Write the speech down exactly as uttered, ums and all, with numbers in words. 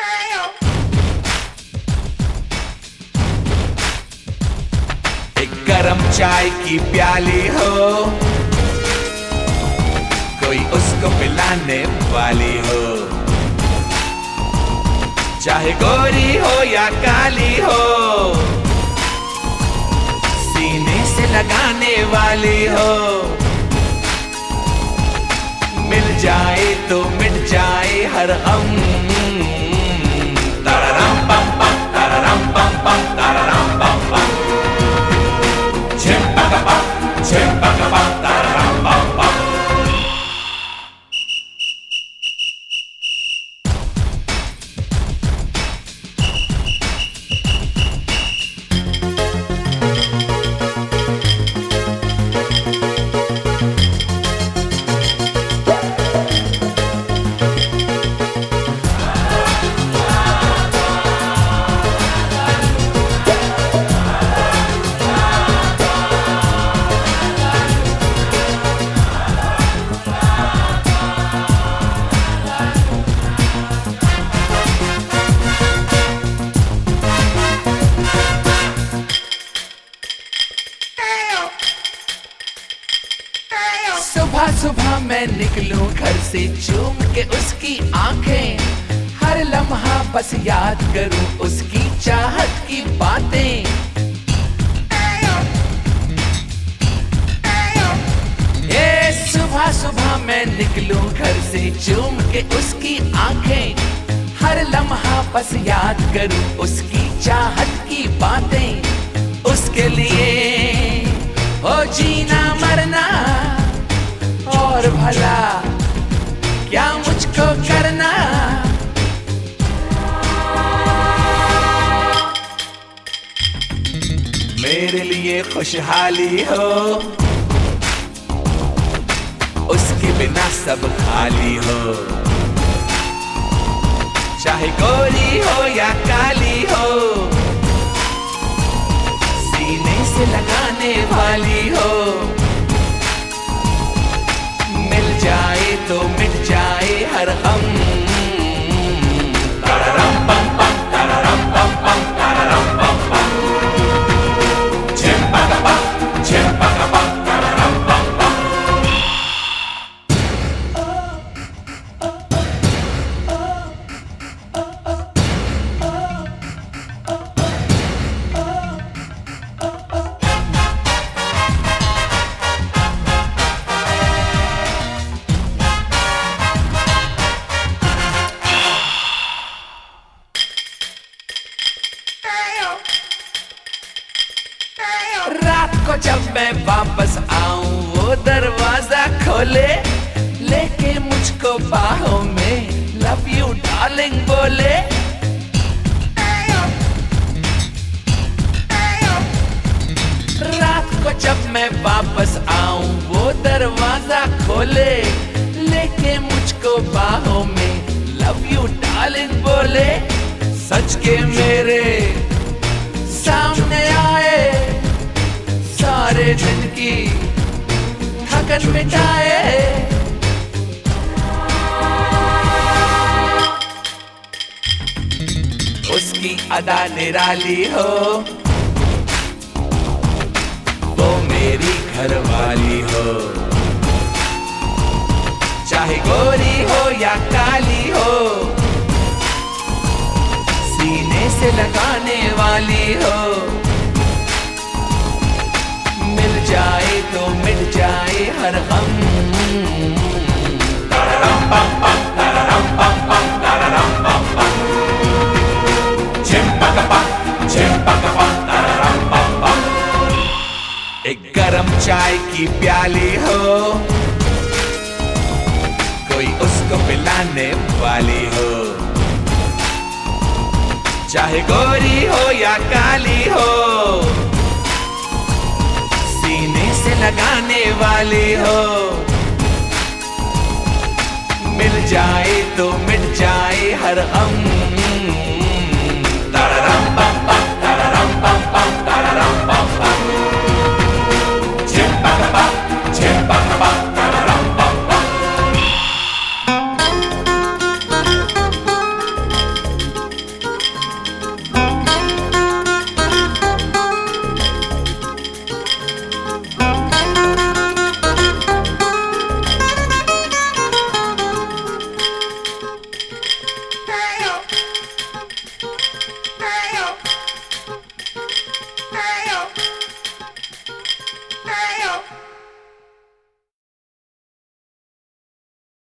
एक गरम चाय की प्याली हो, कोई उसको पिलाने वाली हो, चाहे गोरी हो या काली हो, सीने से लगाने वाली हो। मिल जाए तो मिट जाए हर गम। ताराराम पम पम, ताराराम पम पम, ताराराम पम पम, झिम पक पम, झिम पक पम, ताराराम पम पम। सुबह सुबह मैं निकलूं घर से चूम के उसकी आंखें, हर लम्हा बस याद करूं उसकी चाहत की बातें। ये सुबह सुबह मैं निकलूं घर से चूम के उसकी आंखें, हर लम्हा बस याद करूं उसकी चाहत की बातें। उसके लिए हो जीना मरना और भला क्या मुझको करना। मेरे लिए खुशहाली हो, उसके बिना सब खाली हो, चाहे गोरी हो या काली हो, सीने से लगाने वाली हो। मिल जाए तो मिट जाए हर गम। ताराराम पम पम, ताराराम पम पम, ताराराम पम पम, झिम पक पम, झिम पक पम, ताराराम पम पम। रात को जब मैं वापस आऊं वो दरवाजा खोले, लेके मुझको बाहों में लव यू डार्लिंग बोले। रात को जब मैं वापस आऊं वो दरवाजा खोले, लेके मुझको बाहों में लव यू डार्लिंग बोले। सच के मेरे सामने आए, सारे दिन की थकन मिटाए। उसकी अदा निराली हो, वो मेरी घरवाली हो, चाहे गोरी हो या काली हो, सीने से लगाने वाली हो। मिल जाए तो मिट जाए हर गम। ताराराम पम पम, ताराराम पम पम, ताराराम पम पम, झिम पक पम, झिम पक पम, ताराराम पम पम। एक गरम चाय की प्याली हो, कोई उसको पिलाने वाली हो, चाहे गोरी हो या काली हो, सीने से लगाने वाली हो। मिल जाए तो मिट जाए हर गम।